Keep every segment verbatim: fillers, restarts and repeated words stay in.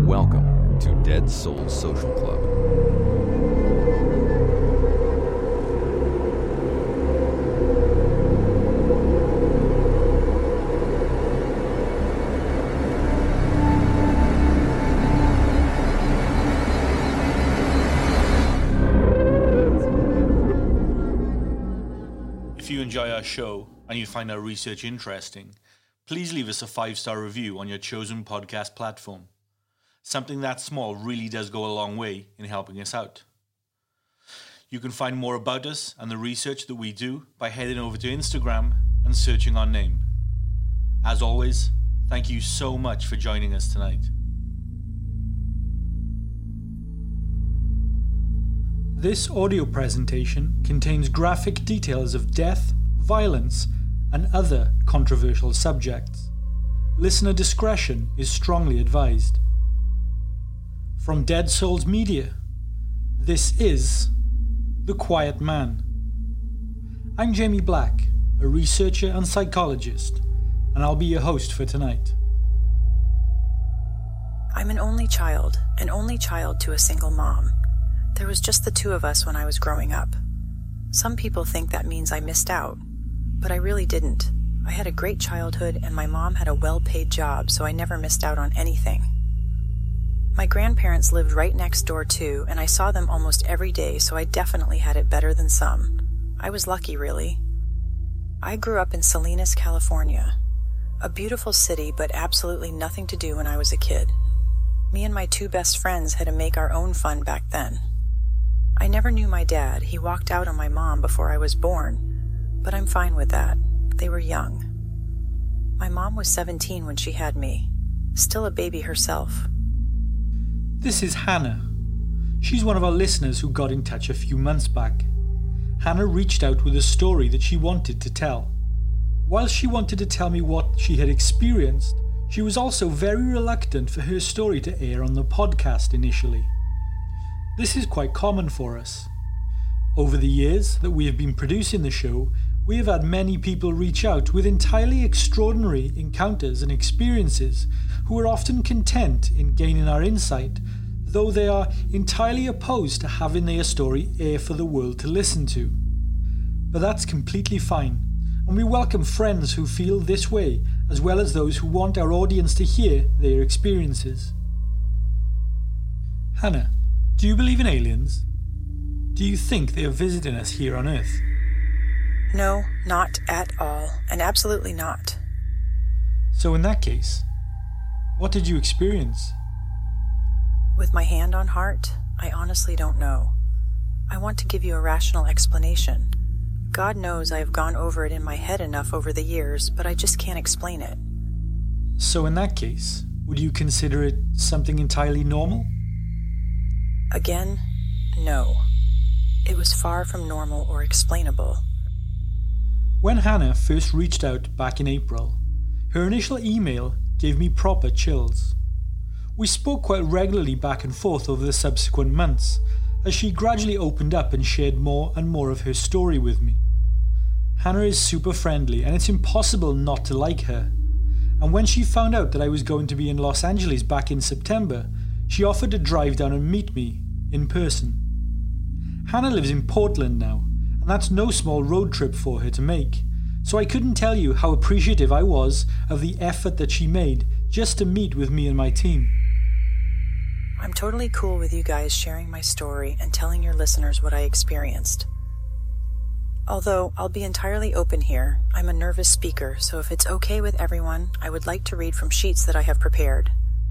Welcome to Dead Souls Social Club. If you enjoy our show and you find our research interesting, please leave us a five-star review on your chosen podcast platform. Something that small really does go a long way in helping us out. You can find more about us and the research that we do by heading over to Instagram and searching our name. As always, thank you so much for joining us tonight. This audio presentation contains graphic details of death, violence, and other controversial subjects. Listener discretion is strongly advised. From Dead Souls Media, this is The Quiet Man. I'm Jamie Black, a researcher and psychologist, and I'll be your host for tonight. I'm an only child, an only child to a single mom. There was just the two of us when I was growing up. Some people think that means I missed out, but I really didn't. I had a great childhood and my mom had a well-paid job, so I never missed out on anything. My grandparents lived right next door too, and I saw them almost every day, so I definitely had it better than some. I was lucky, really. I grew up in Salinas, California. A beautiful city, but absolutely nothing to do when I was a kid. Me and my two best friends had to make our own fun back then. I never knew my dad. He walked out on my mom before I was born, but I'm fine with that. They were young. My mom was seventeen when she had me, still a baby herself. This is Hannah. She's one of our listeners who got in touch a few months back. Hannah reached out with a story that she wanted to tell. While she wanted to tell me what she had experienced, she was also very reluctant for her story to air on the podcast initially. This is quite common for us. Over the years that we have been producing the show, we have had many people reach out with entirely extraordinary encounters and experiences who are often content in gaining our insight, though they are entirely opposed to having their story air for the world to listen to. But that's completely fine, and we welcome friends who feel this way, as well as those who want our audience to hear their experiences. Hannah, do you believe in aliens? Do you think they are visiting us here on Earth? No, not at all, and absolutely not. So in that case, what did you experience? With my hand on heart, I honestly don't know. I want to give you a rational explanation. God knows I have gone over it in my head enough over the years, but I just can't explain it. So in that case, would you consider it something entirely normal? Again, no. It was far from normal or explainable. When Hannah first reached out back in April, her initial email gave me proper chills. We spoke quite regularly back and forth over the subsequent months, as she gradually opened up and shared more and more of her story with me. Hannah is super friendly, and it's impossible not to like her. And when she found out that I was going to be in Los Angeles back in September, she offered to drive down and meet me in person. Hannah lives in Portland now, and that's no small road trip for her to make, so I couldn't tell you how appreciative I was of the effort that she made just to meet with me and my team. I'm totally cool with you guys sharing my story and telling your listeners what I experienced. Although, I'll be entirely open here, I'm a nervous speaker, so if it's okay with everyone, I would like to read from sheets that I have prepared.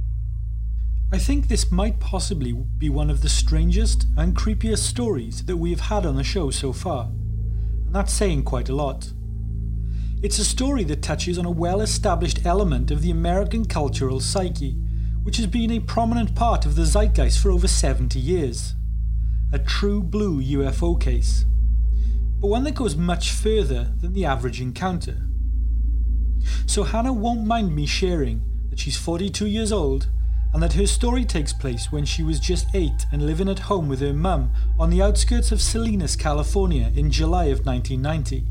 I think this might possibly be one of the strangest and creepiest stories that we have had on the show so far, and that's saying quite a lot. It's a story that touches on a well-established element of the American cultural psyche, which has been a prominent part of the zeitgeist for over seventy years. A true blue U F O case, but one that goes much further than the average encounter. So Hannah won't mind me sharing that she's forty-two years old, and that her story takes place when she was just eight and living at home with her mum on the outskirts of Salinas, California in July of nineteen ninety.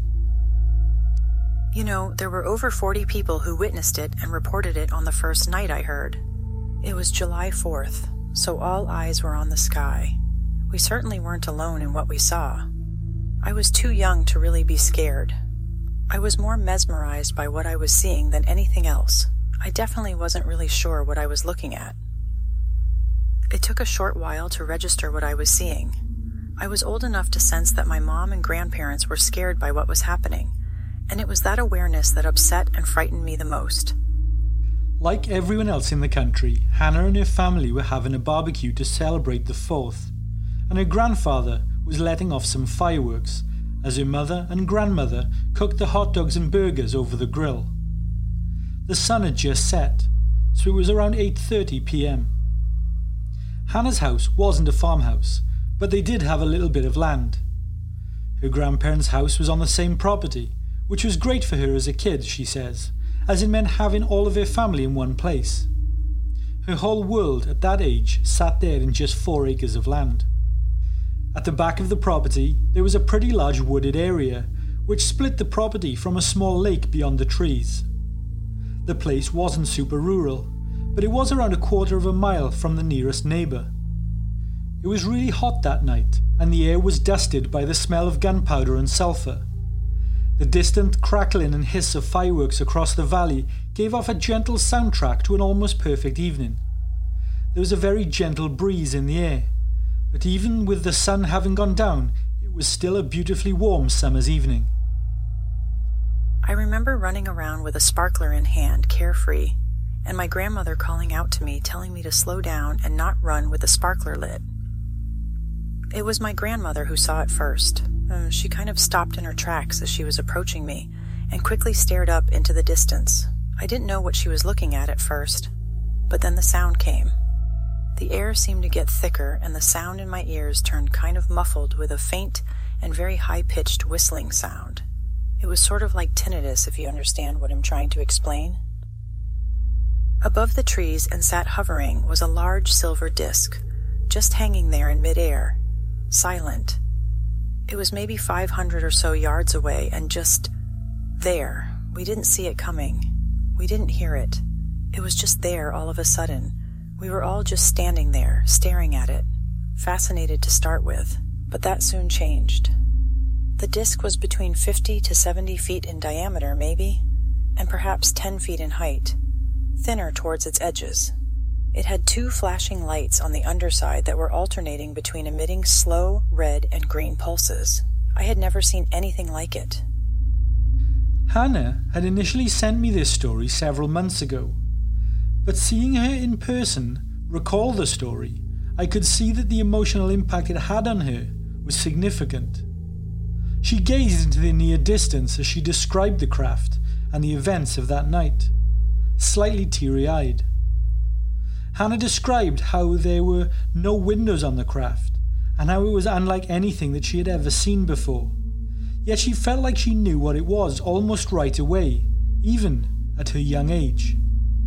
You know, there were over forty people who witnessed it and reported it on the first night, I heard. It was July fourth, so all eyes were on the sky. We certainly weren't alone in what we saw. I was too young to really be scared. I was more mesmerized by what I was seeing than anything else. I definitely wasn't really sure what I was looking at. It took a short while to register what I was seeing. I was old enough to sense that my mom and grandparents were scared by what was happening, and it was that awareness that upset and frightened me the most. Like everyone else in the country, Hannah and her family were having a barbecue to celebrate the fourth, and her grandfather was letting off some fireworks as her mother and grandmother cooked the hot dogs and burgers over the grill. The sun had just set, so it was around eight thirty p m. Hannah's house wasn't a farmhouse, but they did have a little bit of land. Her grandparents' house was on the same property, which was great for her as a kid, she says, as it meant having all of her family in one place. Her whole world at that age sat there in just four acres of land. At the back of the property, there was a pretty large wooded area, which split the property from a small lake beyond the trees. The place wasn't super rural, but it was around a quarter of a mile from the nearest neighbour. It was really hot that night, and the air was dusted by the smell of gunpowder and sulphur. The distant crackling and hiss of fireworks across the valley gave off a gentle soundtrack to an almost perfect evening. There was a very gentle breeze in the air, but even with the sun having gone down, it was still a beautifully warm summer's evening. I remember running around with a sparkler in hand, carefree, and my grandmother calling out to me, telling me to slow down and not run with the sparkler lit. It was my grandmother who saw it first. Uh, she kind of stopped in her tracks as she was approaching me and quickly stared up into the distance. I didn't know what she was looking at at first, but then the sound came. The air seemed to get thicker and the sound in my ears turned kind of muffled with a faint and very high-pitched whistling sound. It was sort of like tinnitus, if you understand what I'm trying to explain. Above the trees and sat hovering was a large silver disc, just hanging there in midair, silent. It was maybe five hundred or so yards away and just there. We didn't see it coming. We didn't hear it. It was just there all of a sudden. We were all just standing there, staring at it, fascinated to start with, but that soon changed. The disc was between fifty to seventy feet in diameter, maybe, and perhaps ten feet in height, thinner towards its edges. It had two flashing lights on the underside that were alternating between emitting slow red and green pulses. I had never seen anything like it. Hannah had initially sent me this story several months ago, but seeing her in person recall the story, I could see that the emotional impact it had on her was significant. She gazed into the near distance as she described the craft and the events of that night, slightly teary-eyed. Hannah described how there were no windows on the craft and how it was unlike anything that she had ever seen before. Yet she felt like she knew what it was almost right away, even at her young age.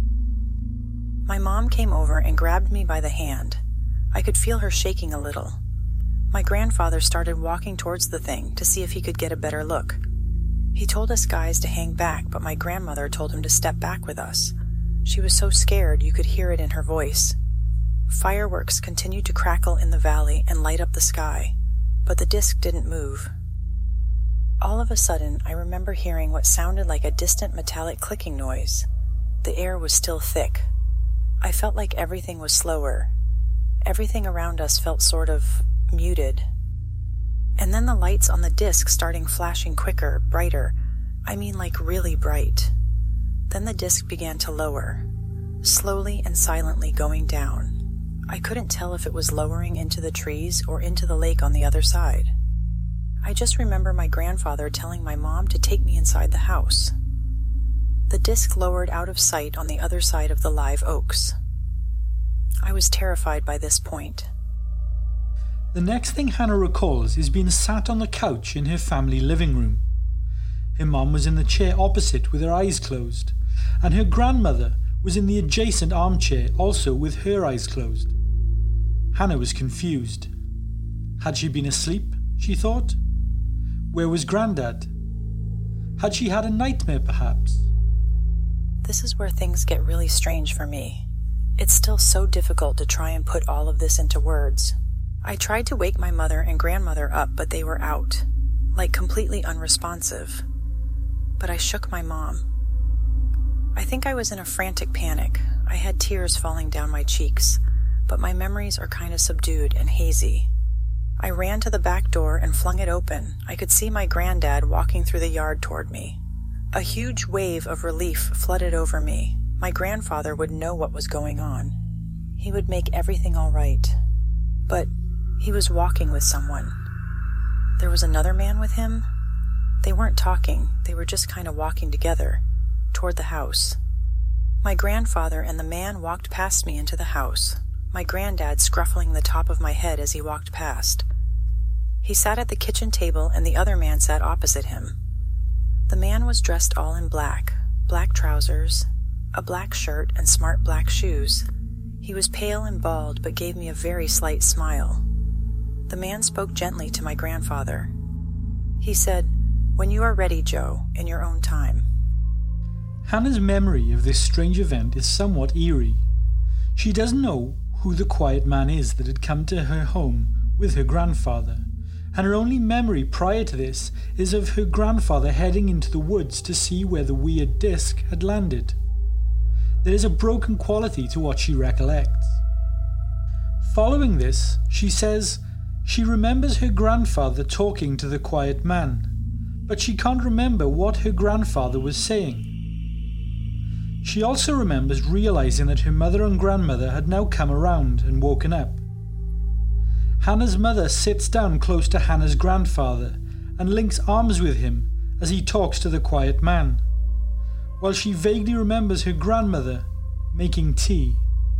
My mom came over and grabbed me by the hand. I could feel her shaking a little. My grandfather started walking towards the thing to see if he could get a better look. He told us guys to hang back, but my grandmother told him to step back with us. She was so scared you could hear it in her voice. Fireworks continued to crackle in the valley and light up the sky, but the disc didn't move. All of a sudden, I remember hearing what sounded like a distant metallic clicking noise. The air was still thick. I felt like everything was slower. Everything around us felt sort of muted. And then the lights on the disc starting flashing quicker, brighter. I mean like really bright. Then the disc began to lower, slowly and silently going down. I couldn't tell if it was lowering into the trees or into the lake on the other side. I just remember my grandfather telling my mom to take me inside the house. The disc lowered out of sight on the other side of the live oaks. I was terrified by this point. The next thing Hannah recalls is being sat on the couch in her family living room. Her mom was in the chair opposite with her eyes closed, and her grandmother was in the adjacent armchair also with her eyes closed. Hannah was confused. Had she been asleep, she thought? Where was Grandad? Had she had a nightmare, perhaps? This is where things get really strange for me. It's still so difficult to try and put all of this into words. I tried to wake my mother and grandmother up, but they were out, like completely unresponsive. But I shook my mom. I think I was in a frantic panic. I had tears falling down my cheeks, but my memories are kind of subdued and hazy. I ran to the back door and flung it open. I could see my granddad walking through the yard toward me. A huge wave of relief flooded over me. My grandfather would know what was going on. He would make everything all right. But he was walking with someone. There was another man with him. They weren't talking. They were just kind of walking together, toward the house. My grandfather and the man walked past me into the house, my granddad scruffling the top of my head as he walked past. He sat at the kitchen table and the other man sat opposite him. The man was dressed all in black, black trousers, a black shirt, and smart black shoes. He was pale and bald, but gave me a very slight smile. The man spoke gently to my grandfather. He said, "When you are ready, Joe, in your own time." Hannah's memory of this strange event is somewhat eerie. She doesn't know who the quiet man is that had come to her home with her grandfather, and her only memory prior to this is of her grandfather heading into the woods to see where the weird disc had landed. There is a broken quality to what she recollects. Following this, she says she remembers her grandfather talking to the quiet man, but she can't remember what her grandfather was saying. She also remembers realizing that her mother and grandmother had now come around and woken up. Hannah's mother sits down close to Hannah's grandfather and links arms with him as he talks to the quiet man, while she vaguely remembers her grandmother making tea.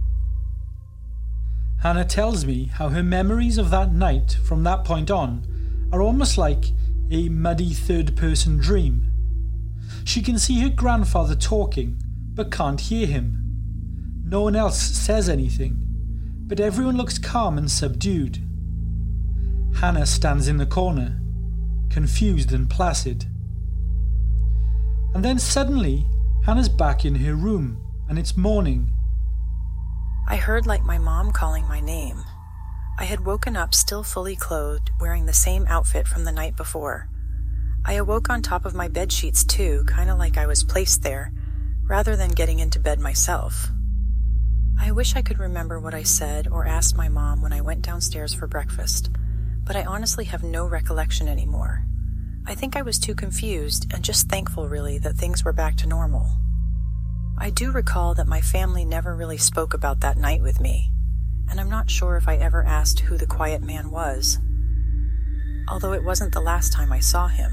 Hannah tells me how her memories of that night from that point on are almost like a muddy third-person dream. She can see her grandfather talking, but can't hear him. No one else says anything, but everyone looks calm and subdued. Hannah stands in the corner, confused and placid. And then suddenly, Hannah's back in her room, and it's morning. I heard like my mom calling my name. I had woken up still fully clothed, wearing the same outfit from the night before. I awoke on top of my bed sheets too, kind of like I was placed there, rather than getting into bed myself. I wish I could remember what I said or asked my mom when I went downstairs for breakfast, but I honestly have no recollection anymore. I think I was too confused and just thankful really that things were back to normal. I do recall that my family never really spoke about that night with me, and I'm not sure if I ever asked who the quiet man was, although it wasn't the last time I saw him.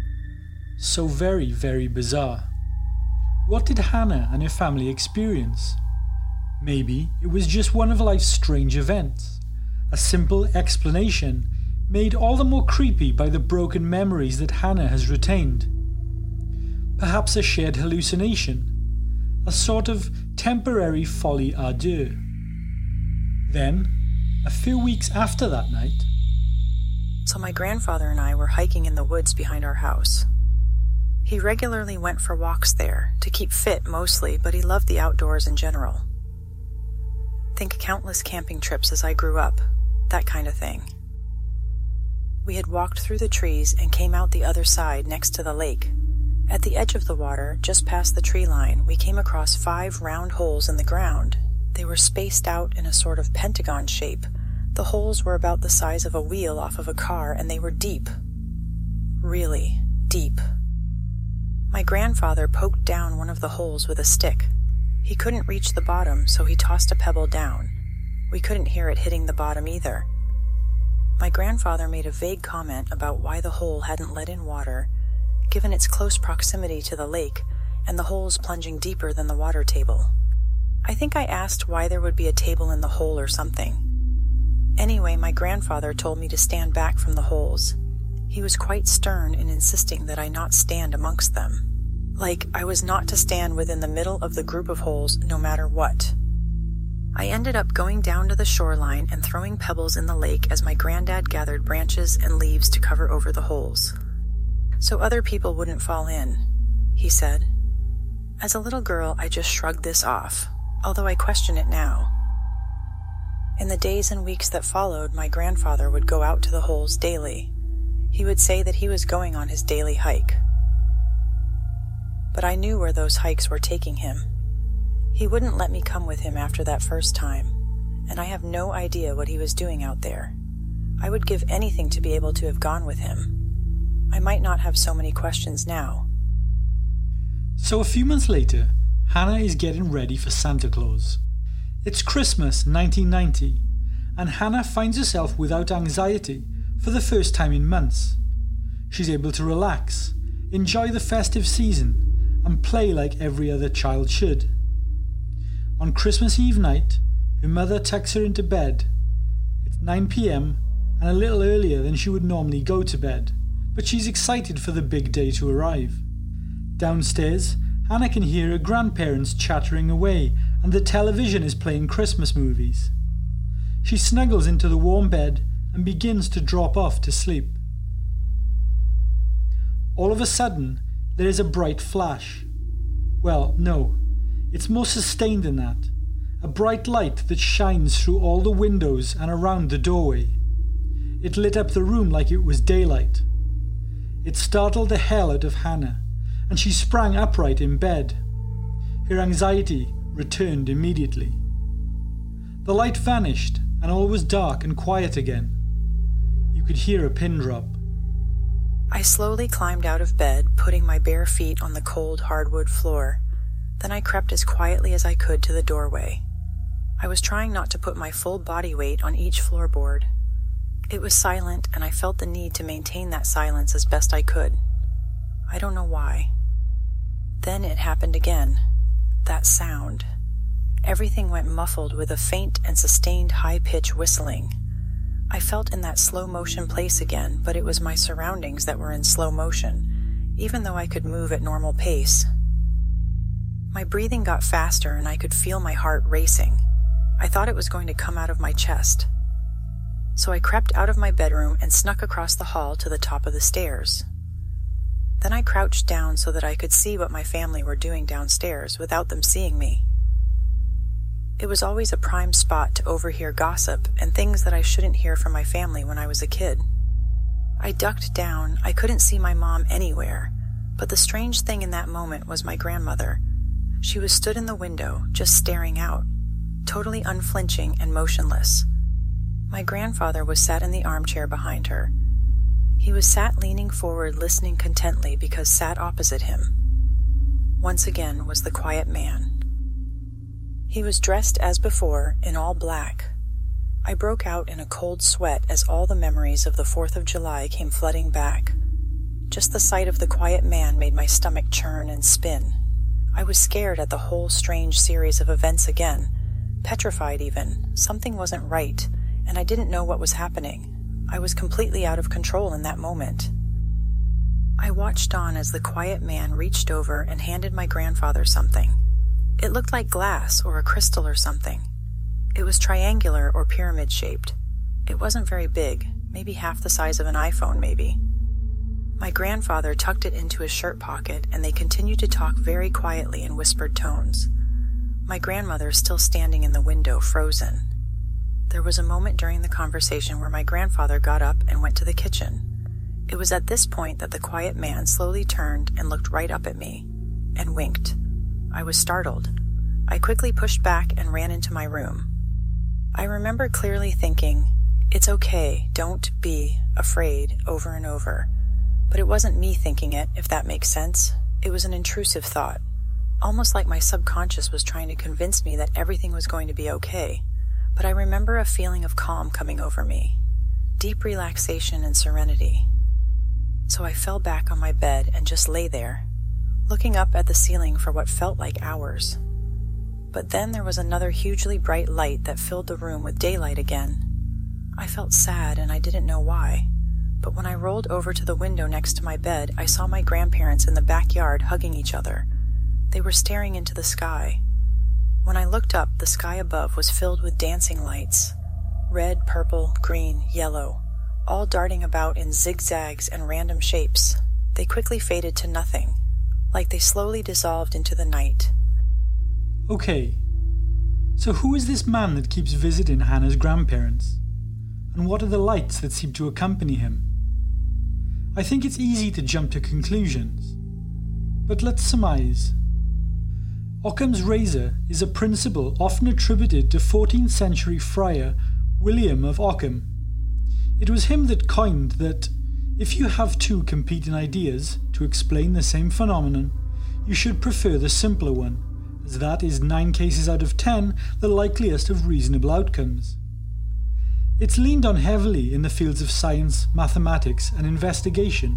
So very, very bizarre. What did Hannah and her family experience? Maybe it was just one of life's strange events. A simple explanation made all the more creepy by the broken memories that Hannah has retained. Perhaps a shared hallucination, a sort of temporary folie à deux. Then, a few weeks after that night... So my grandfather and I were hiking in the woods behind our house. He regularly went for walks there, to keep fit mostly, but he loved the outdoors in general. Think countless camping trips as I grew up, that kind of thing. We had walked through the trees and came out the other side next to the lake. At the edge of the water, just past the tree line, we came across five round holes in the ground. They were spaced out in a sort of pentagon shape. The holes were about the size of a wheel off of a car, and they were deep. Really deep. My grandfather poked down one of the holes with a stick. He couldn't reach the bottom, so he tossed a pebble down. We couldn't hear it hitting the bottom either. My grandfather made a vague comment about why the hole hadn't let in water, given its close proximity to the lake and the holes plunging deeper than the water table. I think I asked why there would be a table in the hole or something. Anyway, my grandfather told me to stand back from the holes. He was quite stern in insisting that I not stand amongst them. Like I was not to stand within the middle of the group of holes no matter what. I ended up going down to the shoreline and throwing pebbles in the lake as my granddad gathered branches and leaves to cover over the holes, so other people wouldn't fall in, he said. As a little girl, I just shrugged this off. although I question it now. In the days and weeks that followed, my grandfather would go out to the holes daily. He would say that he was going on his daily hike. But I knew where those hikes were taking him. He wouldn't let me come with him after that first time, and I have no idea what he was doing out there. I would give anything to be able to have gone with him. I might not have so many questions now. So a few months later, Hannah is getting ready for Santa Claus. It's Christmas nineteen ninety, and Hannah finds herself without anxiety for the first time in months. She's able to relax, enjoy the festive season, and play like every other child should. On Christmas Eve night, her mother tucks her into bed. It's nine p.m. and a little earlier than she would normally go to bed, but she's excited for the big day to arrive. Downstairs, Hannah can hear her grandparents chattering away, and the television is playing Christmas movies. She snuggles into the warm bed and begins to drop off to sleep. All of a sudden, there is a bright flash. Well, no, it's more sustained than that. A bright light that shines through all the windows and around the doorway. It lit up the room like it was daylight. It startled the hell out of Hannah, and she sprang upright in bed. Her anxiety returned immediately. The light vanished, and all was dark and quiet again. You could hear a pin drop. I slowly climbed out of bed, putting my bare feet on the cold hardwood floor. Then I crept as quietly as I could to the doorway. I was trying not to put my full body weight on each floorboard. It was silent, and I felt the need to maintain that silence as best I could. I don't know why. Then it happened again. That sound. Everything went muffled with a faint and sustained high-pitch whistling. I felt in that slow-motion place again, but it was my surroundings that were in slow motion, even though I could move at normal pace. My breathing got faster, and I could feel my heart racing. I thought it was going to come out of my chest. So I crept out of my bedroom and snuck across the hall to the top of the stairs. Then I crouched down so that I could see what my family were doing downstairs without them seeing me. It was always a prime spot to overhear gossip and things that I shouldn't hear from my family when I was a kid. I ducked down. I couldn't see my mom anywhere, but the strange thing in that moment was my grandmother. She was stood in the window, just staring out, totally unflinching and motionless. My grandfather was sat in the armchair behind her. He was sat leaning forward, listening contently because sat opposite him, once again, was the quiet man. He was dressed as before, in all black. I broke out in a cold sweat as all the memories of the fourth of July came flooding back. Just the sight of the quiet man made my stomach churn and spin. I was scared at the whole strange series of events again, petrified even. Something wasn't right, and I didn't know what was happening. I was completely out of control in that moment. I watched on as the quiet man reached over and handed my grandfather something. It looked like glass or a crystal or something. It was triangular or pyramid-shaped. It wasn't very big, maybe half the size of an iPhone, maybe. My grandfather tucked it into his shirt pocket, and they continued to talk very quietly in whispered tones. My grandmother still standing in the window, frozen. There was a moment during the conversation where my grandfather got up and went to the kitchen. It was at this point that the quiet man slowly turned and looked right up at me, and winked. I was startled. I quickly pushed back and ran into my room. I remember clearly thinking, "It's okay, don't be afraid," over and over. But it wasn't me thinking it, if that makes sense. It was an intrusive thought, almost like my subconscious was trying to convince me that everything was going to be okay. But I remember a feeling of calm coming over me, deep relaxation and serenity. So I fell back on my bed and just lay there, looking up at the ceiling for what felt like hours. But then there was another hugely bright light that filled the room with daylight again. I felt sad and I didn't know why. But when I rolled over to the window next to my bed, I saw my grandparents in the backyard hugging each other. They were staring into the sky. When I looked up, the sky above was filled with dancing lights. Red, purple, green, yellow, all darting about in zigzags and random shapes. They quickly faded to nothing, like they slowly dissolved into the night. Okay, So who is this man that keeps visiting Hannah's grandparents? And what are the lights that seem to accompany him? I think it's easy to jump to conclusions, but let's surmise. Occam's razor is a principle often attributed to fourteenth century friar William of Ockham. It was him that coined that if you have two competing ideas to explain the same phenomenon, you should prefer the simpler one, as that is nine cases out of ten the likeliest of reasonable outcomes. It's leaned on heavily in the fields of science, mathematics, and investigation.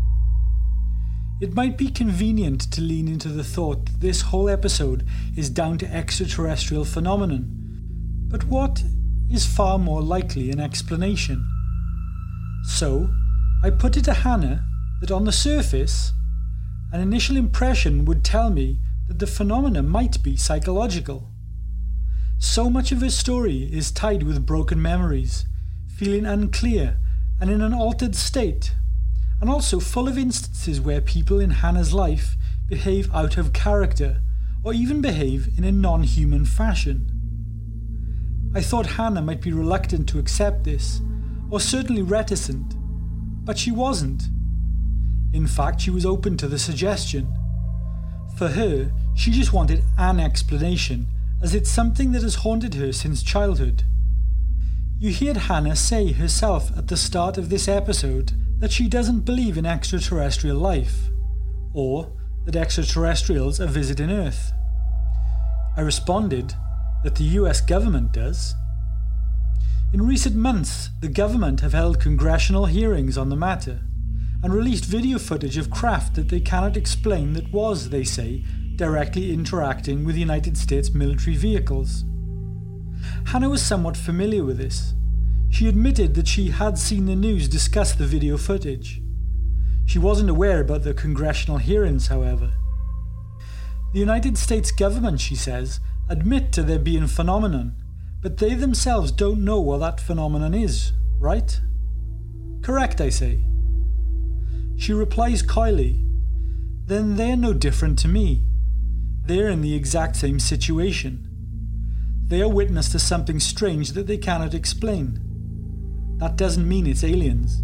It might be convenient to lean into the thought that this whole episode is down to extraterrestrial phenomenon, but what is far more likely an explanation? So, I put it to Hannah that on the surface, an initial impression would tell me that the phenomena might be psychological. So much of her story is tied with broken memories, feeling unclear and in an altered state, and also full of instances where people in Hannah's life behave out of character or even behave in a non-human fashion. I thought Hannah might be reluctant to accept this, or certainly reticent, but she wasn't. In fact, she was open to the suggestion. For her, she just wanted an explanation, as it's something that has haunted her since childhood. You heard Hannah say herself at the start of this episode that she doesn't believe in extraterrestrial life, or that extraterrestrials are visiting Earth. I responded that the U S government does. In recent months, the government have held congressional hearings on the matter, and released video footage of craft that they cannot explain that was, they say, directly interacting with United States military vehicles. Hannah was somewhat familiar with this. She admitted that she had seen the news discuss the video footage. She wasn't aware about the congressional hearings, however. The United States government, she says, admit to there being a phenomenon, but they themselves don't know what that phenomenon is, right? Correct, I say. She replies coyly, then they're no different to me. They're in the exact same situation. They are witness to something strange that they cannot explain. That doesn't mean it's aliens.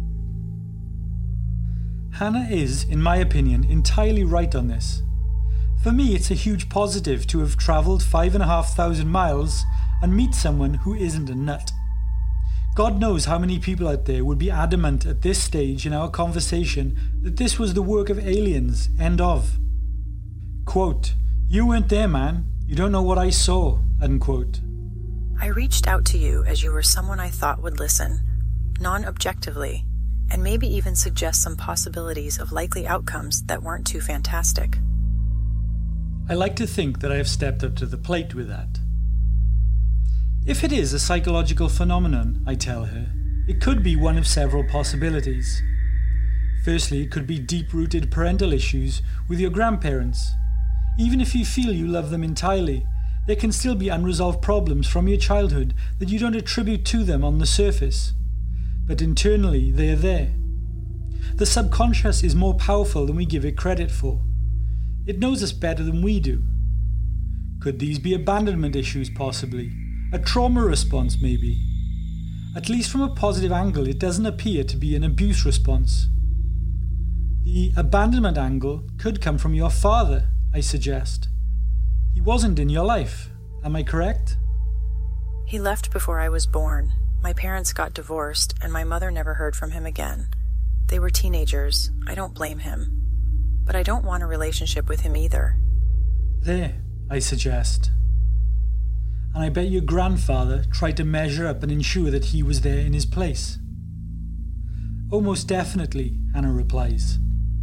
Hannah is, in my opinion, entirely right on this. For me, it's a huge positive to have travelled five and a half thousand miles and meet someone who isn't a nut. God knows how many people out there would be adamant at this stage in our conversation that this was the work of aliens, end of. Quote, you weren't there, man. You don't know what I saw, unquote. I reached out to you as you were someone I thought would listen, non-objectively, and maybe even suggest some possibilities of likely outcomes that weren't too fantastic. I like to think that I have stepped up to the plate with that. If it is a psychological phenomenon, I tell her, it could be one of several possibilities. Firstly, it could be deep-rooted parental issues with your grandparents. Even if you feel you love them entirely, there can still be unresolved problems from your childhood that you don't attribute to them on the surface. But internally, they are there. The subconscious is more powerful than we give it credit for. It knows us better than we do. Could these be abandonment issues, possibly? A trauma response, maybe? At least from a positive angle, it doesn't appear to be an abuse response. The abandonment angle could come from your father, I suggest. He wasn't in your life, am I correct? He left before I was born. My parents got divorced, and my mother never heard from him again. They were teenagers. I don't blame him. But I don't want a relationship with him either. There, I suggest. And I bet your grandfather tried to measure up and ensure that he was there in his place. Oh, most definitely, Hannah replies.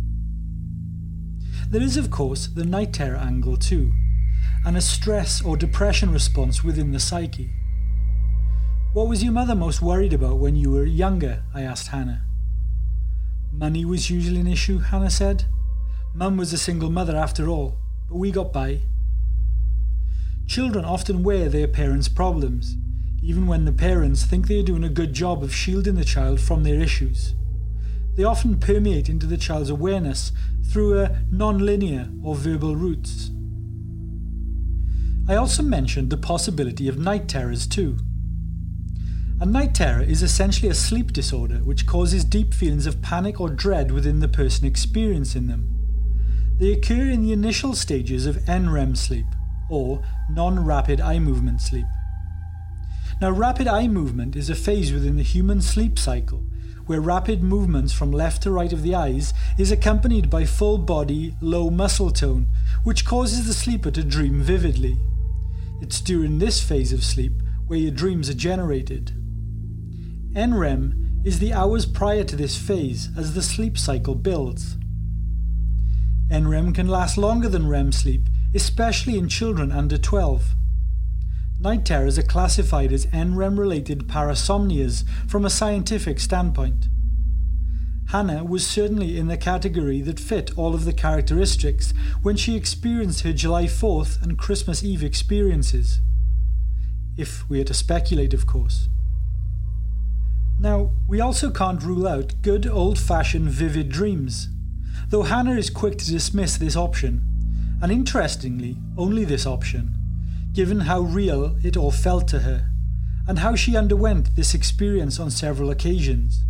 There is, of course, the night terror angle too, and a stress or depression response within the psyche. What was your mother most worried about when you were younger? I asked Hannah. Money was usually an issue, Hannah said. Mum was a single mother after all, but we got by. Children often wear their parents' problems, even when the parents think they are doing a good job of shielding the child from their issues. They often permeate into the child's awareness through a non-linear or verbal routes. I also mentioned the possibility of night terrors too. A night terror is essentially a sleep disorder which causes deep feelings of panic or dread within the person experiencing them. They occur in the initial stages of N R E M sleep, or non-rapid eye movement sleep. Now, rapid eye movement is a phase within the human sleep cycle where rapid movements from left to right of the eyes is accompanied by full body, low muscle tone, which causes the sleeper to dream vividly. It's during this phase of sleep where your dreams are generated. N R E M is the hours prior to this phase as the sleep cycle builds. N R E M can last longer than R E M sleep, especially in children under twelve. Night terrors are classified as N R E M-related parasomnias from a scientific standpoint. Hannah was certainly in the category that fit all of the characteristics when she experienced her July fourth and Christmas Eve experiences. If we are to speculate, of course. Now, we also can't rule out good old-fashioned vivid dreams, though Hannah is quick to dismiss this option, and interestingly, only this option, given how real it all felt to her, and how she underwent this experience on several occasions.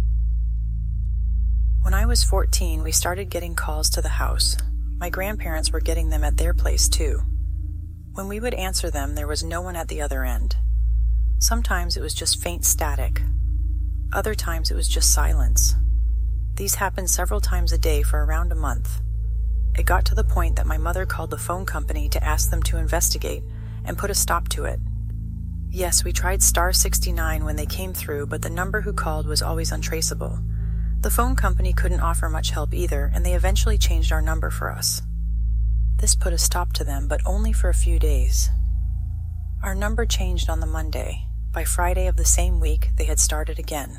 When I was fourteen, we started getting calls to the house. My grandparents were getting them at their place too. When we would answer them, there was no one at the other end. Sometimes it was just faint static. Other times it was just silence. These happened several times a day for around a month. It got to the point that my mother called the phone company to ask them to investigate and put a stop to it. Yes, we tried star sixty-nine when they came through, but the number who called was always untraceable. The phone company couldn't offer much help either, and they eventually changed our number for us. This put a stop to them, but only for a few days. Our number changed on the Monday. By Friday of the same week, they had started again.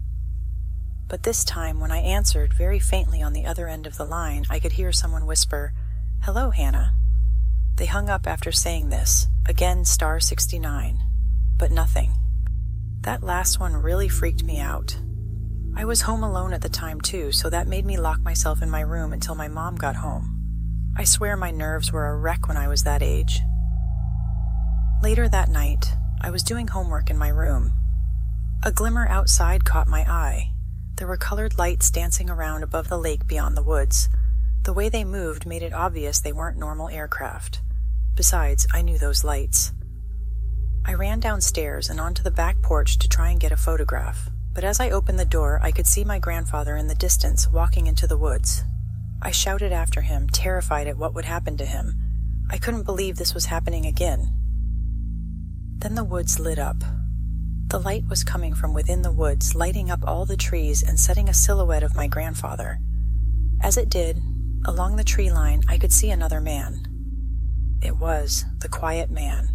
But this time, when I answered very faintly on the other end of the line, I could hear someone whisper, "Hello, Hannah." They hung up after saying this, again star sixty-nine, but nothing. That last one really freaked me out. I was home alone at the time too, so that made me lock myself in my room until my mom got home. I swear my nerves were a wreck when I was that age. Later that night, I was doing homework in my room. A glimmer outside caught my eye. There were colored lights dancing around above the lake beyond the woods. The way they moved made it obvious they weren't normal aircraft. Besides, I knew those lights. I ran downstairs and onto the back porch to try and get a photograph, but as I opened the door, I could see my grandfather in the distance walking into the woods. I shouted after him, terrified at what would happen to him. I couldn't believe this was happening again. Then the woods lit up. The light was coming from within the woods, lighting up all the trees and setting a silhouette of my grandfather. As it did, along the tree line, I could see another man. It was the quiet man.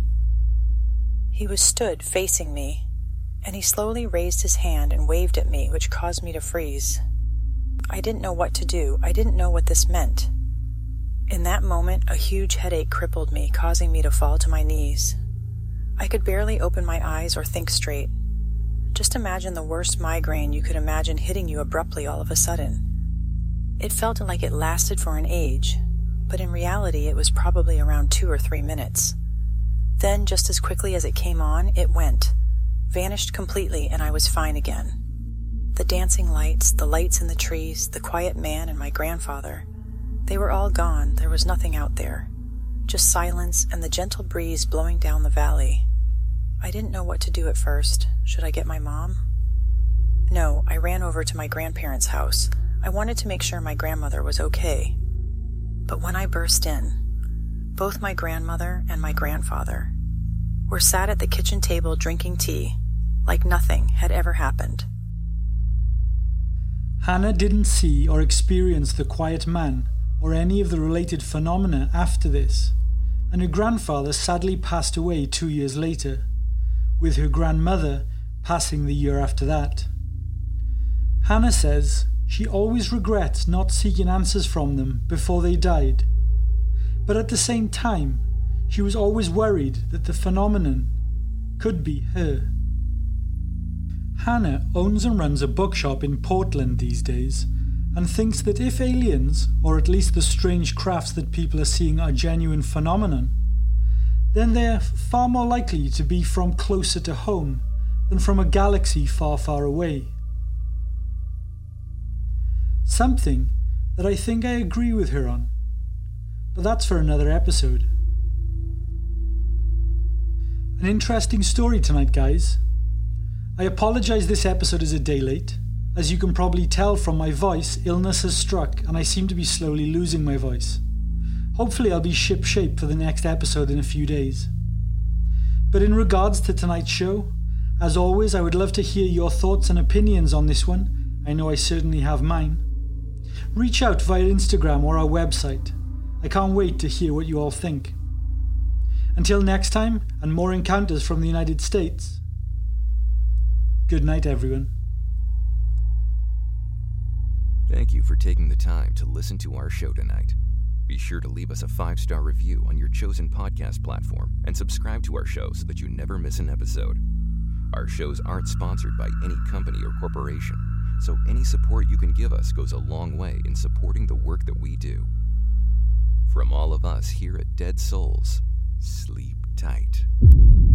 He was stood facing me, and he slowly raised his hand and waved at me, which caused me to freeze. I didn't know what to do. I didn't know what this meant. In that moment, a huge headache crippled me, causing me to fall to my knees. I could barely open my eyes or think straight. Just imagine the worst migraine you could imagine hitting you abruptly all of a sudden. It felt like it lasted for an age, but in reality it was probably around two or three minutes. Then, just as quickly as it came on, it went, vanished completely, and I was fine again. The dancing lights, the lights in the trees, the quiet man and my grandfather, they were all gone. There was nothing out there. Just silence and the gentle breeze blowing down the valley. I didn't know what to do at first. Should I get my mom? No, I ran over to my grandparents' house. I wanted to make sure my grandmother was okay. But when I burst in, both my grandmother and my grandfather were sat at the kitchen table drinking tea, like nothing had ever happened. Hannah didn't see or experience the quiet man or any of the related phenomena after this, and her grandfather sadly passed away two years later, with her grandmother passing the year after that. Hannah says she always regrets not seeking answers from them before they died, but at the same time, she was always worried that the phenomenon could be her. Hannah owns and runs a bookshop in Portland these days, and thinks that if aliens, or at least the strange crafts that people are seeing, are genuine phenomenon, then they're far more likely to be from closer to home than from a galaxy far, far away. Something that I think I agree with her on, but that's for another episode. An interesting story tonight, guys. I apologise this episode is a day late. As you can probably tell from my voice, illness has struck and I seem to be slowly losing my voice. Hopefully I'll be ship-shape for the next episode in a few days. But in regards to tonight's show, as always, I would love to hear your thoughts and opinions on this one. I know I certainly have mine. Reach out via Instagram or our website. I can't wait to hear what you all think. Until next time, and more encounters from the United States. Good night, everyone. Thank you for taking the time to listen to our show tonight. Be sure to leave us a five-star review on your chosen podcast platform and subscribe to our show so that you never miss an episode. Our shows aren't sponsored by any company or corporation, so any support you can give us goes a long way in supporting the work that we do. From all of us here at Dead Souls, sleep tight.